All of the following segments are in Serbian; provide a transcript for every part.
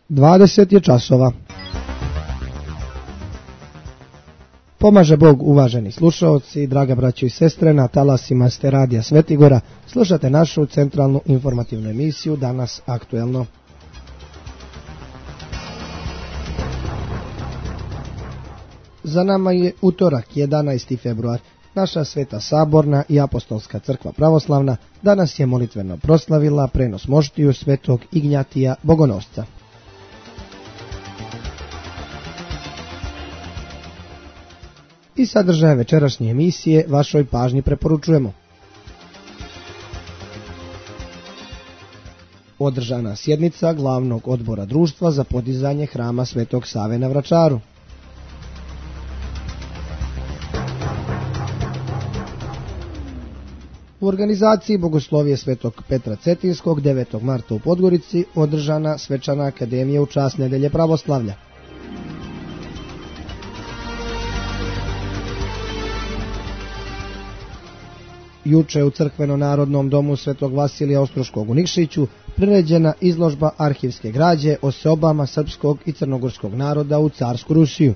20 je časova. Pomaže Bog, uvaženi slušaoci, draga braćo i sestre, na talasima ste radija Svetigora, slušate našu centralnu informativnu emisiju Danas aktuelno. Za nama je utorak, 11. februar. Naša Sveta Saborna i Apostolska crkva pravoslavna danas je molitveno proslavila prenos moštiju svetog Ignjatija Bogonosca. I sadržaje večerašnje emisije vašoj pažnji preporučujemo. Održana sjednica glavnog odbora društva za podizanje hrama Svetog Save na Vračaru. U organizaciji Bogoslovije Svetog Petra Cetinskog 9. marta u Podgorici održana svečana akademija u čast nedelje pravoslavlja. Juče u Crkveno-narodnom domu Svetog Vasilija Ostroškog u Nikšiću priređena izložba arhivske građe o seobama srpskog i crnogorskog naroda u carsku Rusiju.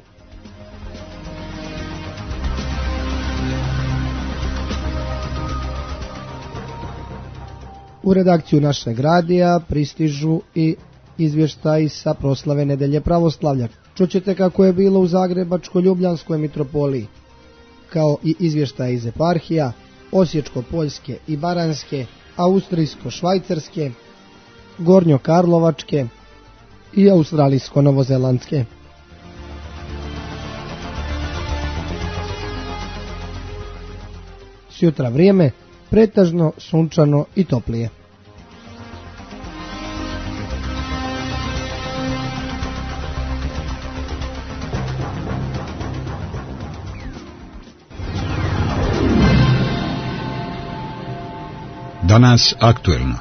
U redakciju našeg radija pristižu i izvještaji sa proslave nedelje pravoslavlja. Čućete kako je bilo u Zagrebačko-Ljubljanskoj mitropoliji, kao i izvještaji iz eparhija Osječko-Poljske i Baranjske, Austrijsko-Švajcarske, Gornjo-Karlovačke i Australijsko-Novozelandske. Sjutra vrijeme pretežno sunčano i toplije. Danas aktuelno.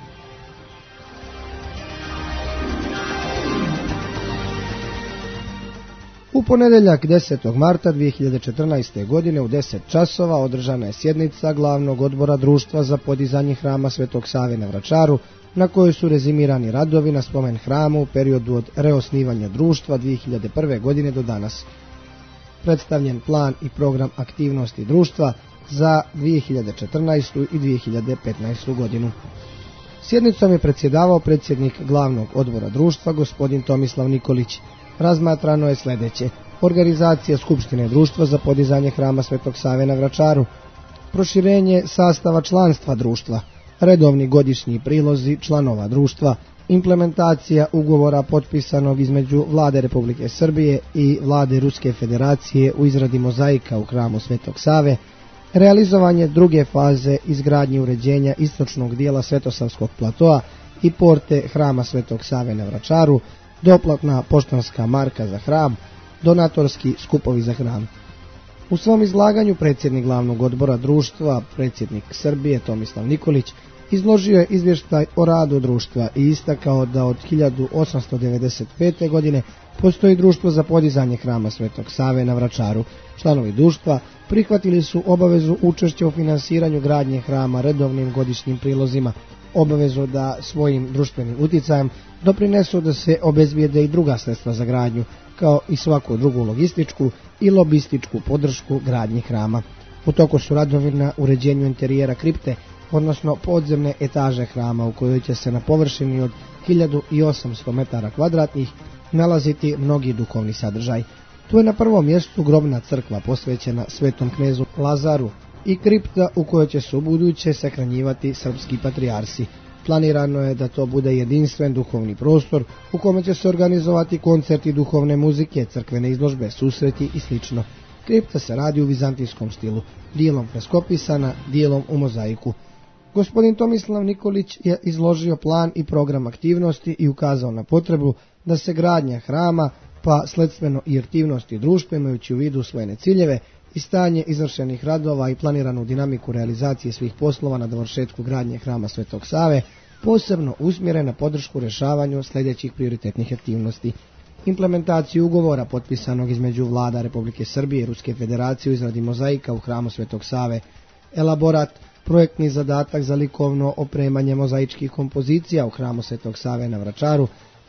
U ponedjeljak 10. marta 2014. godine u 10 časova održana je sjednica glavnog odbora društva za podizanje hrama Svetog Save na Vračaru, na kojoj su rezimirani radovi na spomen hramu u periodu od reosnivanja društva 2001. godine do danas. Predstavljen plan i program aktivnosti društva za 2014. i 2015. godinu. Sjednicom je predsjedavao predsjednik glavnog odbora društva gospodin Tomislav Nikolić. Razmatrano je sljedeće: organizacija Skupštine društva za podizanje hrama Svetog Save na Vračaru, proširenje sastava članstva društva, redovni godišnji prilozi članova društva, implementacija ugovora potpisanog između Vlade Republike Srbije i Vlade Ruske Federacije u izradi mozaika u hramu Svetog Save, realizovanje druge faze izgradnje uređenja istočnog dijela Svetosavskog platoa i porte hrama Svetog Save na Vračaru, doplatna poštanska marka za hram, donatorski skupovi za hram. U svom izlaganju predsjednik glavnog odbora društva, predsjednik Srbije Tomislav Nikolić, izložio je izvještaj o radu društva i istakao da od 1895. godine postoji društvo za podizanje hrama Svetog Save na Vračaru. Članovi društva prihvatili su obavezu učešća u finansiranju gradnje hrama redovnim godišnjim prilozima, obavezu da svojim društvenim utjecajem doprinesu da se obezbijede i druga sredstva za gradnju, kao i svaku drugu logističku i lobističku podršku gradnji hrama. U toku su radovi na uređenju interijera kripte, odnosno podzemne etaže hrama, u kojoj će se na površini od 1800 metara kvadratnih nalaziti mnogi duhovni sadržaj. Tu je na prvom mjestu grobna crkva posvećena svetom knezu Lazaru i kripta u kojoj će se ubuduće sahranjivati srpski patrijarsi. Planirano je da to bude jedinstven duhovni prostor u kome će se organizovati koncerti duhovne muzike, crkvene izložbe, susreti i sl. Kripta se radi u vizantijskom stilu, dijelom freskopisana, dijelom u mozaiku. Gospodin Tomislav Nikolić je izložio plan i program aktivnosti i ukazao na potrebu da se gradnja hrama, pa sledstveno i aktivnosti društva, imajući u vidu usvojene ciljeve i stanje izvršenih radova i planiranu dinamiku realizacije svih poslova na dovršetku gradnje hrama Svetog Save, posebno usmjere na podršku rješavanju sljedećih prioritetnih aktivnosti: implementaciju ugovora potpisanog između Vlada Republike Srbije i Ruske Federacije u izradi mozaika u hramu Svetog Save, elaborat, projektni zadatak za likovno opremanje mozaičkih kompozicija u hramu Svetog Save na Vračaru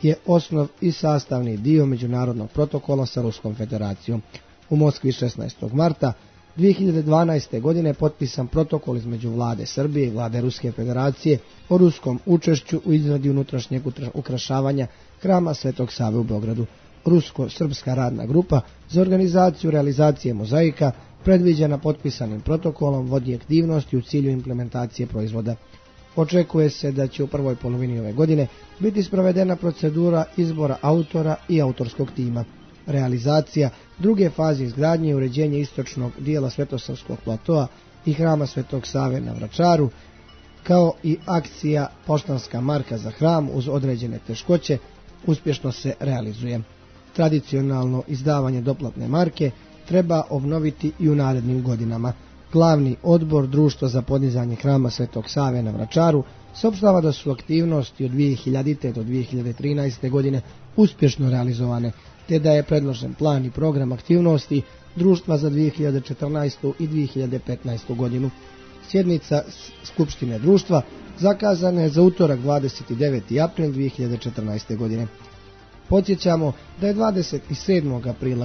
je osnov i sastavni dio međunarodnog protokola sa Ruskom federacijom. U Moskvi 16. marta 2012. godine potpisan protokol između vlade Srbije i vlade Ruske federacije o ruskom učešću u izradi unutrašnjeg ukrašavanja Hrama Svetog Save u Beogradu. Rusko-srpska radna grupa za organizaciju realizacije mozaika predviđena potpisanim protokolom vodi aktivnosti u cilju implementacije proizvoda. Očekuje se da će u prvoj polovini ove godine biti sprovedena procedura izbora autora i autorskog tima. Realizacija druge faze izgradnje i uređenje istočnog dijela Svetosavskog platoa i Hrama Svetog Save na Vračaru, kao i akcija Poštanska marka za hram uz određene teškoće, uspješno se realizuje. Tradicionalno izdavanje doplatne marke treba obnoviti i u narednim godinama. Glavni odbor Društva za podizanje Hrama Svetog Save na Vračaru saopštava da su aktivnosti od 2000. do 2013. godine uspješno realizovane, te da je predložen plan i program aktivnosti društva za 2014. i 2015. godinu. Sjednica Skupštine društva zakazana je za utorak 29. april 2014. godine. Podsjećamo da je 27. aprila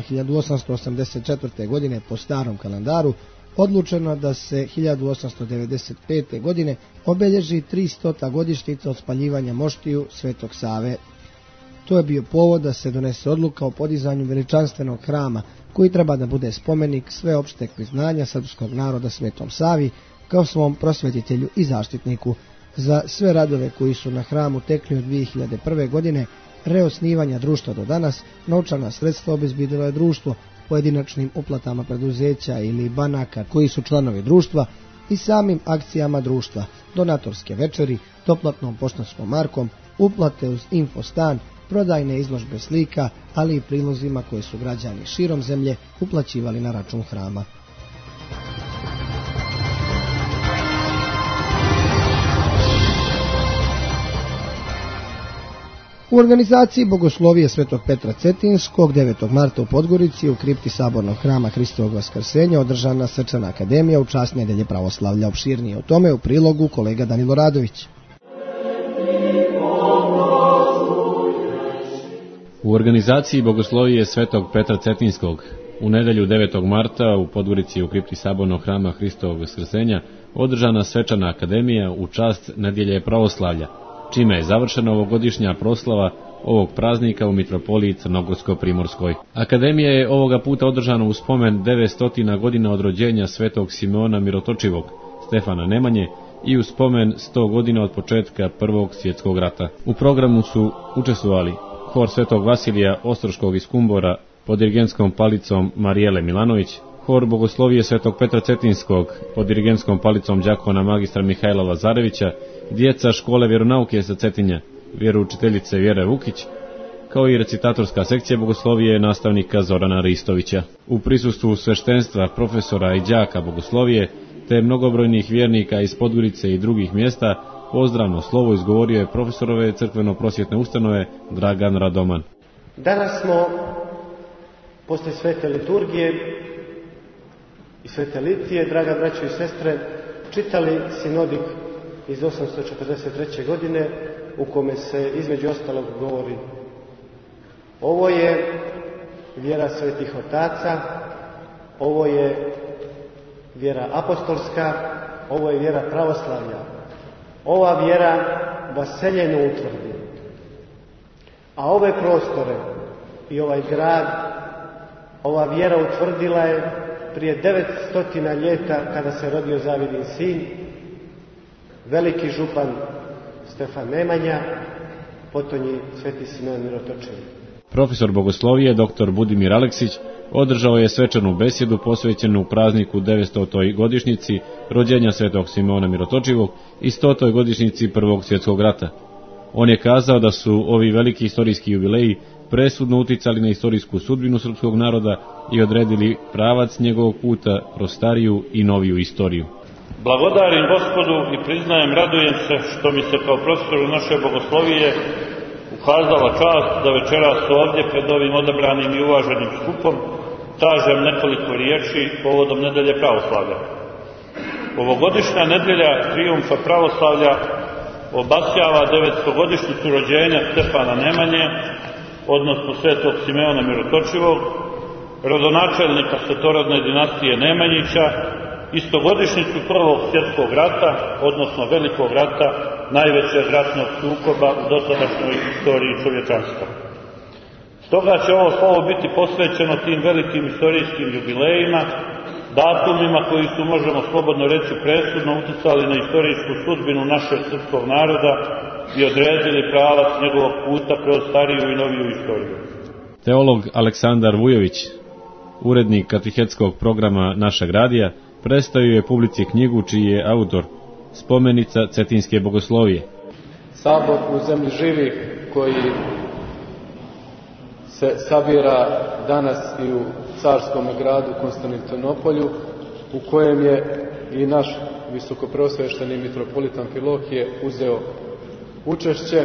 1884. godine po starom kalendaru odlučeno da se 1895. godine obilježi 300. godišnjica od spaljivanja moštiju Svetog Save. To je bio povod da se donese odluka o podizanju veličanstvenog hrama, koji treba da bude spomenik sveopšteg priznanja srpskog naroda Svetom Savi kao svom prosvetitelju i zaštitniku. Za sve radove koji su na hramu tekli od 2001. godine, reosnivanja društva do danas, novčana sredstva obezbjedilo je društvo pojedinačnim uplatama preduzeća ili banaka koji su članovi društva i samim akcijama društva, donatorske večeri, doplatnom poštanskom markom, uplate uz infostan, prodajne izložbe slika, ali i prilozima koje su građani širom zemlje uplaćivali na račun hrama. U organizaciji Bogoslovije Svetog Petra Cetinskog 9. marta u Podgorici u kripti Sabornog hrama Hristovog Vaskrsenja održana svečana akademija u čast Nedelje pravoslavlja. Opširnije o tome u prilogu kolega Danilo Radović. U organizaciji Bogoslovije Svetog Petra Cetinskog u nedelju 9. marta u Podgorici u kripti Sabornog hrama Hristovog Vaskrsenja održana svečana akademija u čast Nedelje pravoslavlja, čime je završena ovogodišnja proslava ovog praznika u mitropoliji Crnogorsko-Primorskoj. Akademija je ovoga puta održana u spomen 900 godina od rođenja Svetog Simeona Mirotočivog, Stefana Nemanje i u spomen 100 godina od početka Prvog svjetskog rata. U programu su učestvovali hor Svetog Vasilija Ostroškog iz Kumbora pod dirigentskom palicom Marijele Milanović, hor Bogoslovije Svetog Petra Cetinskog pod dirigentskom palicom đakona magistra Mihajla Lazarevića, djeca škole vjeronauke sa Cetinja, vjeroučiteljice Vjere Vukić, kao i recitatorska sekcija Bogoslovije nastavnika Zorana Ristovića. U prisustvu sveštenstva, profesora i đaka Bogoslovije, te mnogobrojnih vjernika iz Podgorice i drugih mjesta, pozdravno slovo izgovorio je profesorove crkveno-prosvjetne ustanove Dragan Radoman. Danas smo, posle svete liturgije i svete litije, draga braćo i sestre, čitali sinodik iz 843. godine u kome se između ostalog govori: ovo je vjera svetih otaca, ovo je vjera apostolska, ovo je vjera pravoslavlja. Ova vjera vaseljeno utvrdi. A ove prostore i ovaj grad, ova vjera utvrdila je prije 900 ljeta kada se rodio zavidni sin, veliki župan Stefan Nemanja, potonji Sveti Simeon Mirotočivi. Profesor bogoslovije dr. Budimir Aleksić održao je svečanu besjedu posvećenu prazniku 900. godišnjici rođenja Svetog Simeona Mirotočivog i 100. godišnjici Prvog svjetskog rata. On je kazao da su ovi veliki historijski jubileji presudno uticali na historijsku sudbinu srpskog naroda i odredili pravac njegovog puta kroz stariju i noviju istoriju. Blagodarim Gospodu i priznajem, radujem se što mi se kao profesoru naše bogoslovije ukazala čast da večeras ovdje pred ovim odabranim i uvaženim skupom kažem nekoliko riječi povodom Nedelje pravoslavlja. Ovogodišnja nedelja trijumfa pravoslavlja obasjava 900-godišnjicu rođenja Stefana Nemanje, odnosno svetog Simeona Mirotočivog, rodonačelnika svetorodne dinastije Nemanjića, istogodišnjicu Prvog svjetskog rata, odnosno Velikog rata, najvećeg ratnog sukoba u dosadašnjoj istoriji čovječanstva. Stoga će ovo slovo biti posvećeno tim velikim istorijskim jubilejima, datumima koji su, možemo slobodno reći, presudno uticali na istorijsku sudbinu našeg srpskog naroda i odredili pravac njegovog puta kroz stariju i noviju istoriju. Teolog Aleksandar Vujović, urednik katehetskog programa našeg radija, predstavio je publici knjigu čiji je autor Spomenica Cetinske bogoslovije. Sabor u zemlji živih koji se sabira danas i u carskom gradu Konstantinopolju, u kojem je i naš visokopreosvešteni mitropolitan Amfilohije uzeo učešće,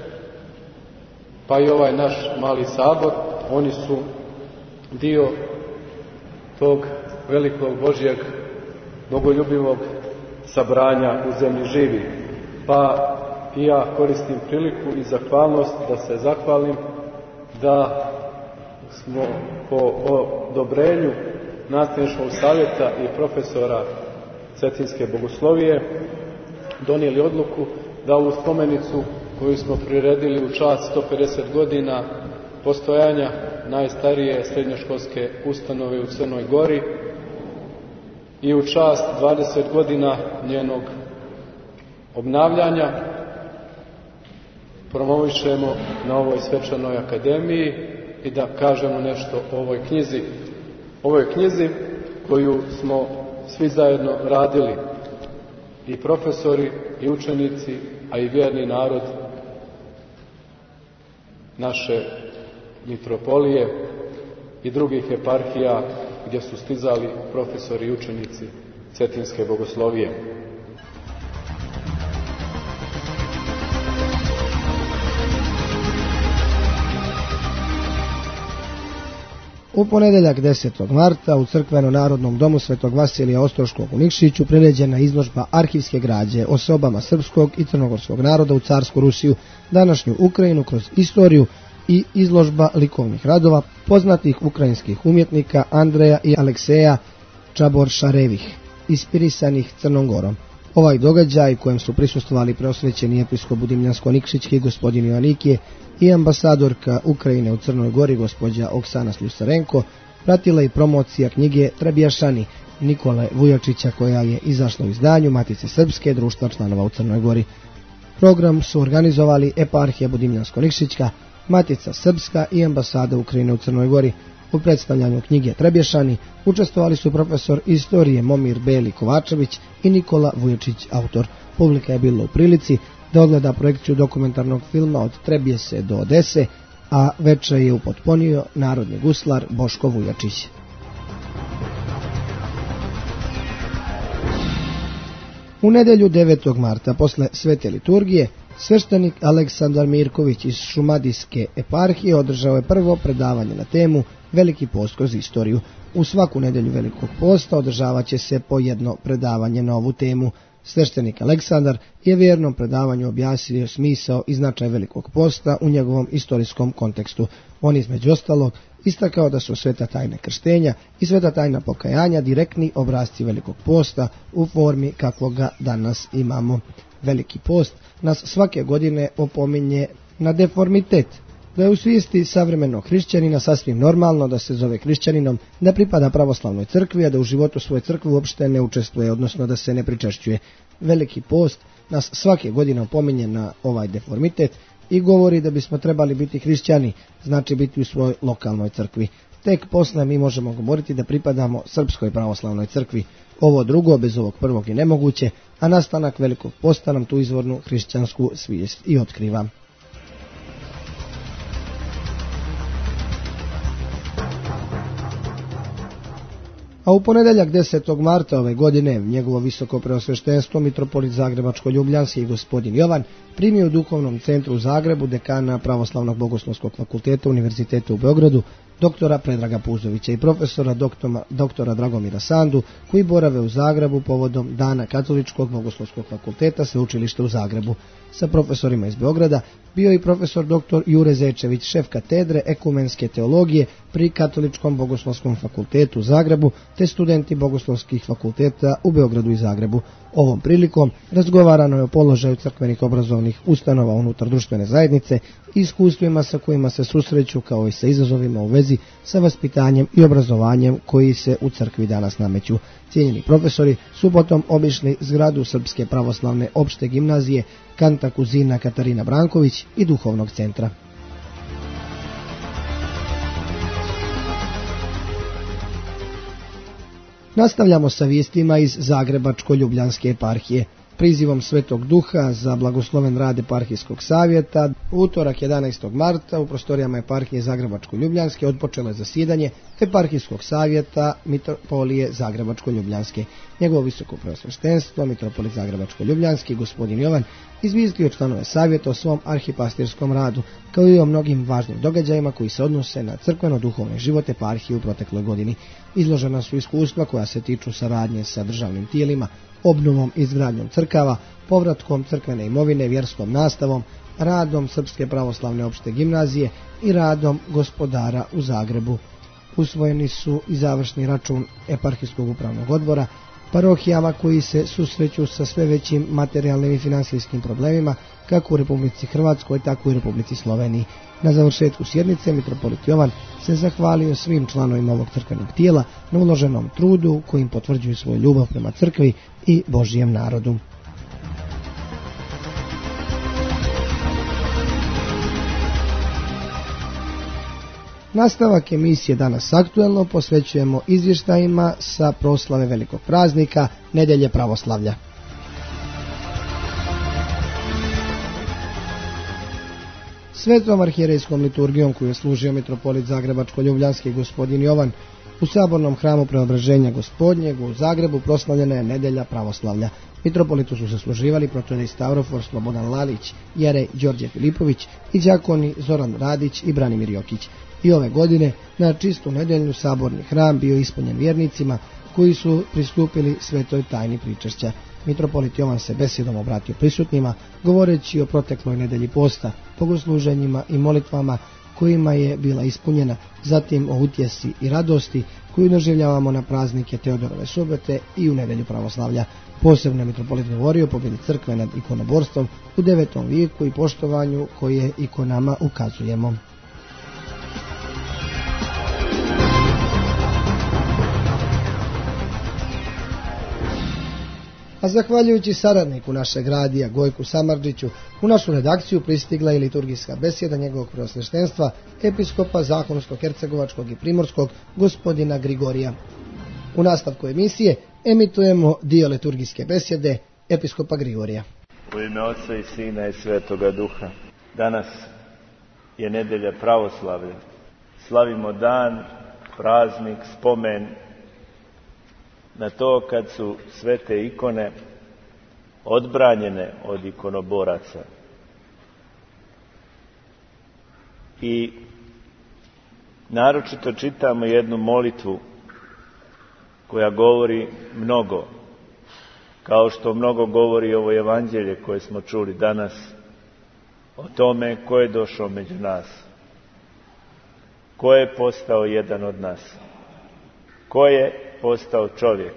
pa i ovaj naš mali sabor. Oni su dio tog velikog Božjeg bogoljubivog sabranja u zemlji živi. Pa i ja koristim priliku i zahvalnost da se zahvalim da smo po odobrenju nastavničkog savjeta i profesora Cetinske bogoslovije donijeli odluku da ovu spomenicu koju smo priredili u čast 150 godina postojanja najstarije srednjoškolske ustanove u Crnoj Gori i u čast 20 godina njenog obnavljanja promovišemo na ovoj svečanoj akademiji i da kažemo nešto o ovoj knjizi. Ovoj knjizi koju smo svi zajedno radili, i profesori, i učenici, a i vjerni narod naše mitropolije i drugih eparhija gdje su stizali profesori i učenici Cetinske bogoslovije. U ponedeljak 10. marta u Crkveno-narodnom domu Svetog Vasilija Ostroškog u Nikšiću priređena izložba arhivske građe o sobama srpskog i crnogorskog naroda u carsku Rusiju, današnju Ukrajinu kroz istoriju, i izložba likovnih radova poznatih ukrajinskih umjetnika Andreja i Alekseja Čaboršarevih, inspirisanih Crnom Gorom. Ovaj događaj, kojem su prisustvovali preosvećeni episkop Budimljansko-Nikšićki gospodin Joanikije i ambasadorka Ukrajine u Crnoj Gori gospođa Oksana Sljusarenko, pratila i promocija knjige Trebjašani Nikole Vujačića, koja je izašla u izdanju Matice Srpske, društva članova u Crnoj Gori. Program su organizovali eparhija Budimljansko-Nikšićka, Matica Srpska i ambasada Ukrajine u Crnoj Gori. U predstavljanju knjige Trebjašani učestvovali su profesor istorije Momir Beli Kovačević i Nikola Vujačić, autor. Publika je bila u prilici da odgleda projekciju dokumentarnog filma Od Trebjese do Odese, a večer je upotpunio narodni guslar Boško Vujačić. U nedjelju 9. marta posle svete liturgije sveštenik Aleksandar Mirković iz Šumadijske eparhije održao je prvo predavanje na temu Veliki post kroz istoriju. U svaku nedjelju Velikog posta održavat će se po jedno predavanje na ovu temu. Sveštenik Aleksandar je vjernom predavanju objasnio smisao i značaj Velikog posta u njegovom istorijskom kontekstu. On između ostalog istakao da su sveta tajna krštenja i sveta tajna pokajanja direktni obrasci Velikog posta u formi kakvoga danas imamo. Veliki post nas svake godine opominje na deformitet, da je u svijesti savremenog hrišćanina sasvim normalno da se zove hrišćaninom, da pripada pravoslavnoj crkvi, a da u životu svoje crkve uopšte ne učestvuje, odnosno da se ne pričešćuje. Veliki post nas svake godine opominje na ovaj deformitet i govori da bismo trebali biti hrišćani, znači biti u svojoj lokalnoj crkvi. Tek posle mi možemo govoriti da pripadamo Srpskoj pravoslavnoj crkvi. Ovo drugo bez ovog prvog je nemoguće, a nastanak Velikog posta nam tu izvornu hrišćansku svijest i otkriva. A u ponedeljak 10. marta ove godine njegovo visoko preosveštenstvo mitropolit Zagrebačko-Ljubljanski gospodin Jovan primio u duhovnom centru u Zagrebu dekana Pravoslavnog bogoslovskog fakulteta Univerziteta u Beogradu doktora Predraga Puzovića i profesora doktora Dragomira Sandu, koji borave u Zagrebu povodom Dana Katoličkog bogoslovskog fakulteta Sveučilišta u Zagrebu. Sa profesorima iz Beograda bio i profesor dr. Jure Zečević, šef katedre ekumenske teologije pri Katoličkom bogoslovskom fakultetu u Zagrebu, te studenti bogoslovskih fakulteta u Beogradu i Zagrebu. Ovom prilikom razgovarano je o položaju crkvenih obrazovnih ustanova unutar društvene zajednice i iskustvima sa kojima se susreću, kao i sa izazovima u vezi sa vaspitanjem i obrazovanjem koji se u crkvi danas nameću. Cijenjeni profesori su potom obišli zgradu Srpske pravoslavne opšte gimnazije, Kanta Kuzina Katarina Branković i Duhovnog centra. Nastavljamo sa vijestima iz Zagrebačko-Ljubljanske eparhije. Prizivom Svetog Duha za blagosloven rad eparhijskog savjeta u utorak 11. marta u prostorijama eparhije Zagrebačko-Ljubljanske otpočelo je zasjedanje eparhijskog savjeta Mitropolije Zagrebačko-Ljubljanske. Njegovo visoko preosveštenstvo, mitropolit Zagrebačko-Ljubljanski, gospodin Jovan, izvijestio članove savjeta o svom arhipastirskom radu, kao i o mnogim važnim događajima koji se odnose na crkveno-duhovni život eparhije u protekloj godini. Izložena su iskustva koja se tiču saradnje sa državnim tijelima, obnovom i izgradnjom crkava, povratkom crkvene imovine, vjerskom nastavom, radom Srpske pravoslavne opšte gimnazije i radom gospodara u Zagrebu. Usvojeni su i završni račun eparhijskog upravnog odbora, parohijama koji se susreću sa sve većim materijalnim i finansijskim problemima, kako u Republici Hrvatskoj, tako i u Republici Sloveniji. Na završetku sjednice mitropolit Jovan se zahvalio svim članovima ovog crkvenog tijela na uloženom trudu kojim potvrđuju svoju ljubav prema crkvi i Božijem narodu. Nastavak emisije Danas aktuelno posvećujemo izvještajima sa proslave velikog praznika, Nedelje pravoslavlja. Svetom arhijerejskom liturgijom koju je služio mitropolit Zagrebačko-Ljubljanski gospodin Jovan u sabornom hramu Preobraženja Gospodnjeg u Zagrebu proslavljena je Nedelja pravoslavlja. Mitropolitu su se služivali protorej Stavrofor Slobodan Lalić, jerej Đorđe Filipović i đakoni Zoran Radić i Branimir Jokić. I ove godine na čistu nedeljnu saborni hram bio ispunjen vjernicima koji su pristupili svetoj tajni pričešća. Mitropolit Jovan se besedom obratio prisutnima, govoreći o protekloj nedelji posta, bogosluženjima i molitvama kojima je bila ispunjena, zatim o utjesi i radosti koju doživljavamo na praznike Teodorove subote i u Nedelju pravoslavlja. Posebno je mitropolit govorio o pobjedi crkve nad ikonoborstvom u 9. vijeku i poštovanju koje ikonama ukazujemo. A zahvaljujući saradniku našeg radija Gojku Samardžiću, u našu redakciju pristigla i liturgijska besjeda njegovog preosveštenstva, episkopa Zahumskog, Hercegovačkog i Primorskog, gospodina Grigorija. U nastavku emisije emitujemo dio liturgijske besjede episkopa Grigorija. U ime Oca i Sina i Svetoga Duha. Danas je Nedelja pravoslavlja. Slavimo dan, praznik, spomen na to kad su svete ikone odbranjene od ikonoboraca. I naročito čitamo jednu molitvu koja govori mnogo, kao što mnogo govori ovo evanđelje koje smo čuli danas o tome ko je došao među nas, ko je postao jedan od nas, ko je postao čovjek.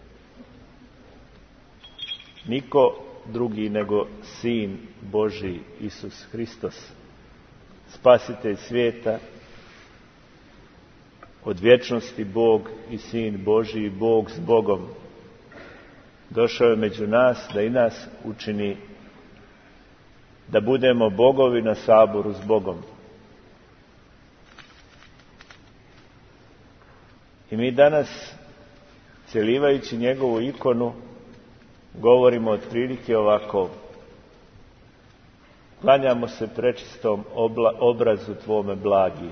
Niko drugi nego Sin Božji Isus Hristos, spasitelj svijeta, od vječnosti Bog i Sin Božji i Bog s Bogom. Došao je među nas da i nas učini da budemo bogovi na saboru s Bogom. I mi danas, cjelivajući njegovu ikonu, govorimo otprilike ovako: klanjamo se prečistom obrazu tvome blagi,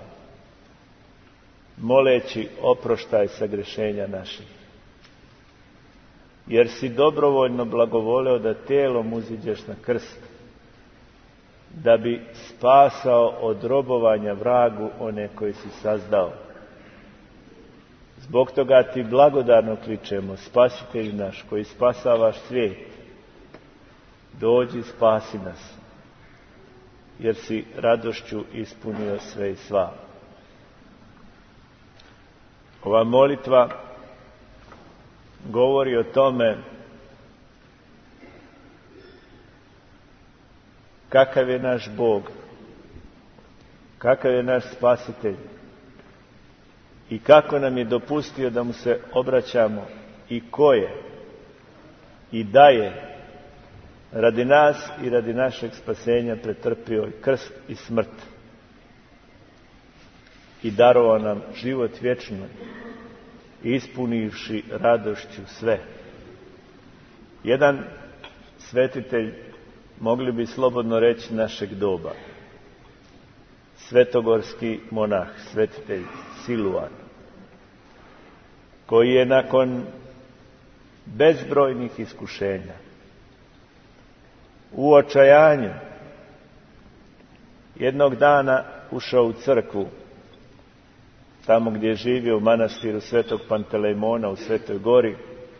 moleći oproštaj sagrešenja naših. Jer si dobrovoljno blagovoleo da tijelom uziđeš na krst da bi spasao od robovanja vragu one koji si sazdao. Zbog toga ti blagodarno kličemo, Spasitelju naš koji spasavaš svijet, dođi spasi nas, jer si radošću ispunio sve i sva. Ova molitva govori o tome kakav je naš Bog, kakav je naš Spasitelj i kako nam je dopustio da mu se obraćamo i ko je i da je radi nas i radi našeg spasenja pretrpio i krst i smrt i darovao nam život vječni, ispunivši radošću sve. Jedan svetitelj, mogli bi slobodno reći našeg doba, svetogorski monah, svetitelj Siluan, koji je nakon bezbrojnih iskušenja, u očajanju, jednog dana ušao u crkvu, tamo gdje je živio u manastiru Svetog Pantelejmona u Svetoj Gori,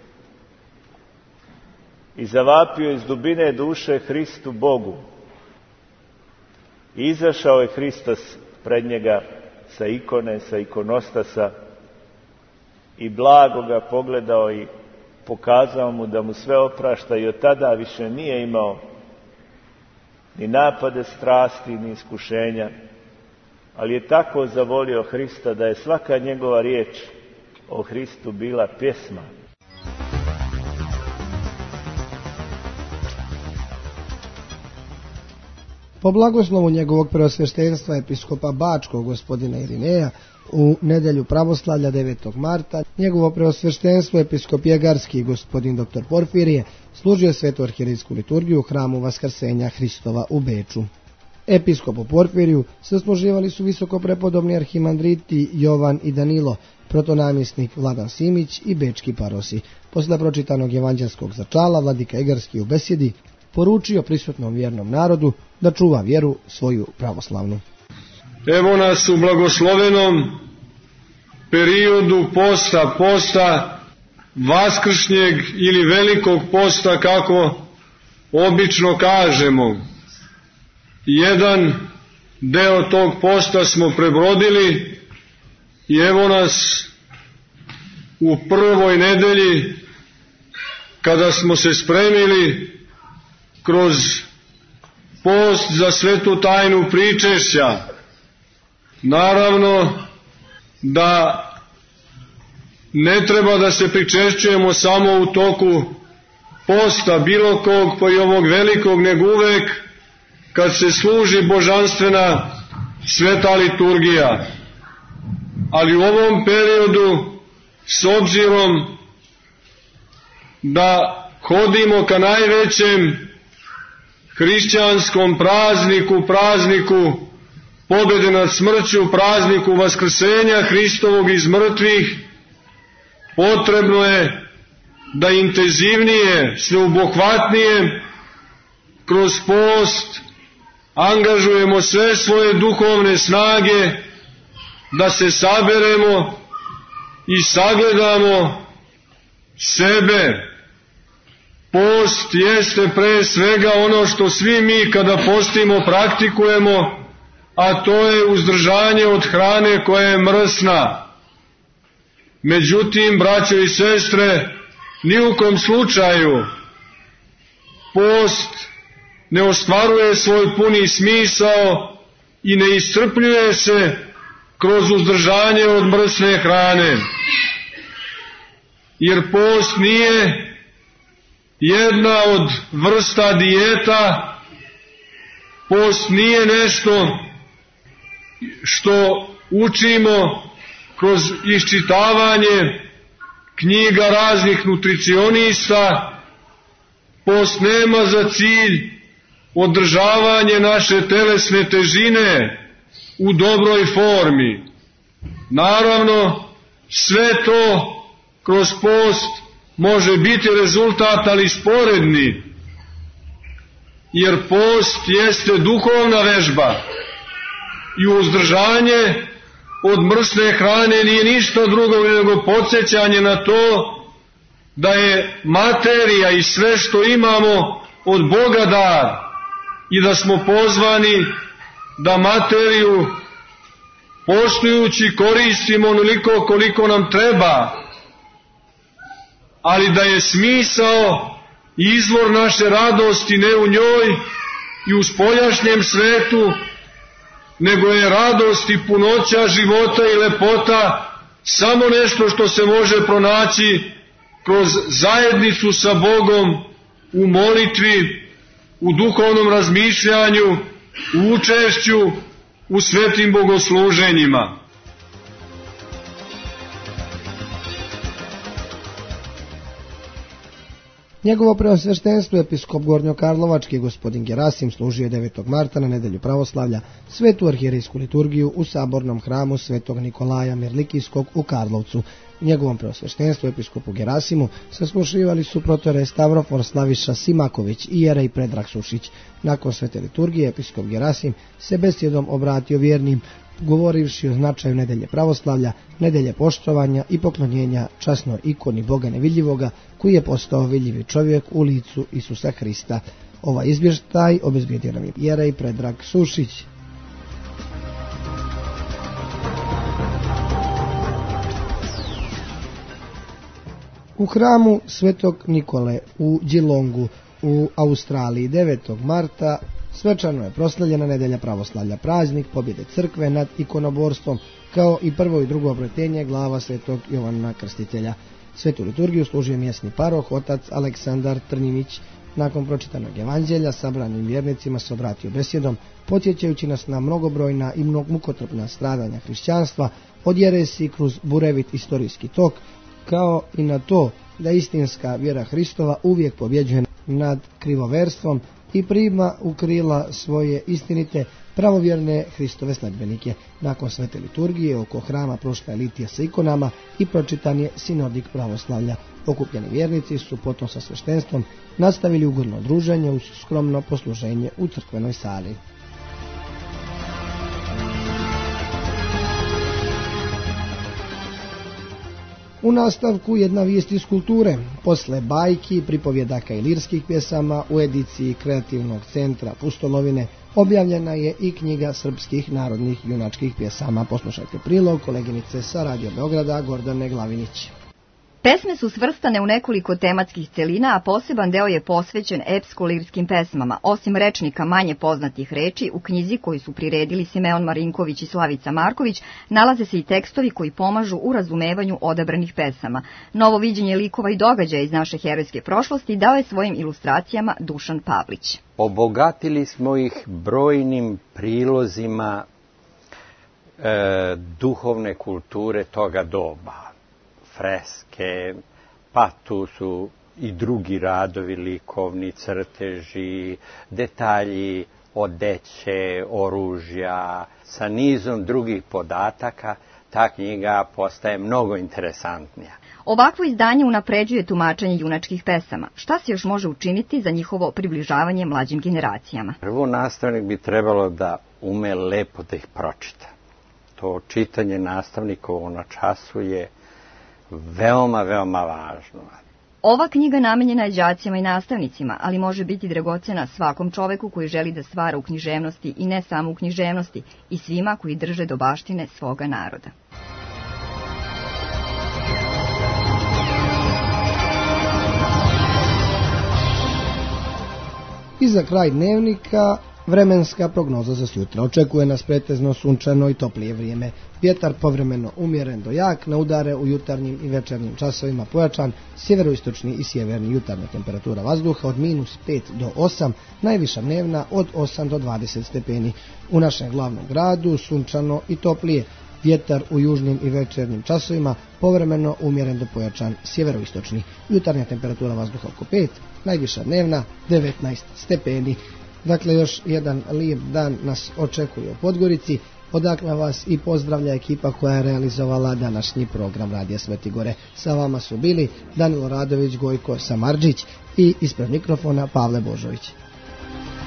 i zavapio iz dubine duše Hristu Bogu. I izašao je Hristos pred njega sa ikone, sa ikonostasa, i blago ga pogledao i pokazao mu da mu sve oprašta, i od tada više nije imao ni napade strasti, ni iskušenja, ali je tako zavolio Hrista da je svaka njegova riječ o Hristu bila pjesma. Po blagoslovu njegovog preosveštenstva episkopa Bačkog gospodina Irineja, u nedjelju pravoslavlja 9. marta, njegovo preosveštenstvo episkop Jegarski gospodin dr. Porfirije služio svetu arhijerejsku liturgiju u hramu Vaskrsenja Hristova u Beču. Episkopu Porfiriju sasluživali su visoko prepodobni arhimandriti Jovan i Danilo, protonamjesnik Vladan Simić i bečki parosi. Posle pročitanog evanđelskog začala, vladika Jegarski u besjedi poručio prisutnom vjernom narodu da čuva vjeru svoju pravoslavnu. Evo nas u blagoslovenom periodu posta vaskršnjeg ili velikog posta, kako obično kažemo. Jedan deo tog posta smo prebrodili i evo nas u prvoj nedelji, kada smo se spremili kroz post za svetu tajnu pričešća. Naravno da ne treba da se pričešćujemo samo u toku posta bilo kog, pa i ovog velikog, nego uvek kad se služi božanstvena sveta liturgija. Ali u ovom periodu, s obzirom da hodimo ka najvećem hrišćanskom prazniku pobjede nad smrću, prazniku vaskrsenja Hristovog iz mrtvih, potrebno je da intenzivnije, sveobuhvatnije kroz post angažujemo sve svoje duhovne snage, da se saberemo i sagledamo sebe. Post jeste pre svega ono što svi mi kada postimo praktikujemo, a to je uzdržanje od hrane koja je mrsna. Međutim, braćo i sestre, ni u kom slučaju post ne ostvaruje svoj puni smisao i ne iscrpljuje se kroz uzdržanje od mrsne hrane. Jer post nije jedna od vrsta dijeta, post nije nešto što učimo kroz iščitavanje knjiga raznih nutricionista. Post nema za cilj održavanje naše telesne težine u dobroj formi. Naravno, sve to kroz post može biti rezultat, ali sporedni. jer post jeste duhovna vežba i uzdržanje od mrsne hrane nije ništa drugo nego podsjećanje na to da je materija i sve što imamo od Boga dar i da smo pozvani da materiju poštujući koristimo onoliko koliko nam treba, ali da je smisao i izvor naše radosti ne u njoj i u spoljašnjem svetu, nego je radost i punoća života i lepota samo nešto što se može pronaći kroz zajednicu sa Bogom u molitvi, u duhovnom razmišljanju, u učešću u svetim bogosluženjima. Njegovo preosveštenstvo episkop Gornjokarlovački gospodin Gerasim služio je 9. marta na nedelju pravoslavlja svetu arhijerejsku liturgiju u sabornom hramu svetog Nikolaja Mirlikijskog u Karlovcu. U njegovom preosveštenstvu episkopu Gerasimu saslušivali su protore Stavrofor Slaviša Simaković i jerej Predrag Sušić. Nakon svete liturgije episkop Gerasim se besjedom obratio vjernim, govorivši o značaju nedelje pravoslavlja, nedelje poštovanja i poklonjenja časnoj ikoni Boga nevidljivoga, koji je postao vidljivi čovjek u licu Isusa Hrista. Ovaj izvještaj obezbijedio nam je jerej Predrag Sušić. U hramu svetog Nikole u Geelongu u Australiji 9. marta svečano je proslavljena nedelja pravoslavlja, praznik pobjede crkve nad ikonoborstvom, kao i prvo i drugo obretenje glava svetog Jovana Krstitelja. Svetu liturgiju služio mjesni paroh, otac Aleksandar Trninić. Nakon pročitanog evanđelja sabranim vjernicima se obratio besjedom, podsjećajući nas na mnogobrojna i mukotrpna stradanja hrišćanstva, od jeresi kroz burevit istorijski tok, kao i na to da istinska vjera Hristova uvijek pobjeđuje nad krivoverstvom i prima u krila svoje istinite pravovjerne Hristove sledbenike. Nakon svete liturgije oko hrama prošla je litija sa ikonama i pročitan je sinodik pravoslavlja. Okupljeni vjernici su potom sa sveštenstvom nastavili ugodno druženje uz skromno posluženje u crkvenoj sali. U nastavku jedna vijest iz kulture. Posle bajki, pripovjedaka i lirskih pjesama u ediciji Kreativnog centra Pustolovine objavljena je i knjiga srpskih narodnih junačkih pjesama. Poslušajte prilog koleginice sa Radio Beograda Gordane Glavinić. Pesme su svrstane u nekoliko tematskih celina, a poseban deo je posvećen epsko-lirskim pesmama. Osim rečnika manje poznatih reči, u knjizi koju su priredili Simeon Marinković i Slavica Marković, nalaze se i tekstovi koji pomažu u razumevanju odabranih pesama. Novo viđenje likova i događaja iz naše herojske prošlosti dao je svojim ilustracijama Dušan Pavlić. Obogatili smo ih brojnim prilozima duhovne kulture toga doba. Freske, pa tu su i drugi radovi likovni, crteži, detalji odeće, oružja, sa nizom drugih podataka, ta knjiga postaje mnogo interesantnija. Ovakvo izdanje unapređuje tumačenje junačkih pesama. Šta se još može učiniti za njihovo približavanje mlađim generacijama? Prvo, nastavnik bi trebalo da ume lepo da ih pročita. To čitanje nastavnikovo na času je veoma, veoma važno. Ova knjiga namenjena je đacima i nastavnicima, ali može biti dragocena svakom čoveku koji želi da stvara u književnosti i ne samo u književnosti, i svima koji drže do baštine svoga naroda. I za kraj dnevnika vremenska prognoza za sutra. Očekuje nas pretezno sunčano i toplije vrijeme. Vjetar povremeno umjeren do jak, na udare u jutarnjim i večernjim časovima pojačan, sjeveroistočni i sjeverni. Jutarnja temperatura vazduha od -5 do 8, najviša dnevna od 8 do 20 stepeni. U našem glavnom gradu sunčano i toplije. Vjetar u južnim i večernjim časovima povremeno umjeren do pojačan, sjeveroistočni. Jutarnja temperatura vazduha oko 5, najviša dnevna 19 stepeni. Dakle, još jedan lijep dan nas očekuje u Podgorici, odakle vas i pozdravlja ekipa koja je realizovala današnji program Radija Sveti Gore. Sa vama su bili Danilo Radović, Gojko Samardžić i ispred mikrofona Pavle Božović.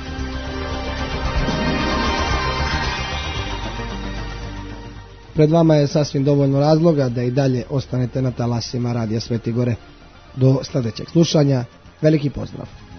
Pred vama je sasvim dovoljno razloga da i dalje ostanete na talasima Radija Sveti Gore. Do sljedećeg slušanja, veliki pozdrav!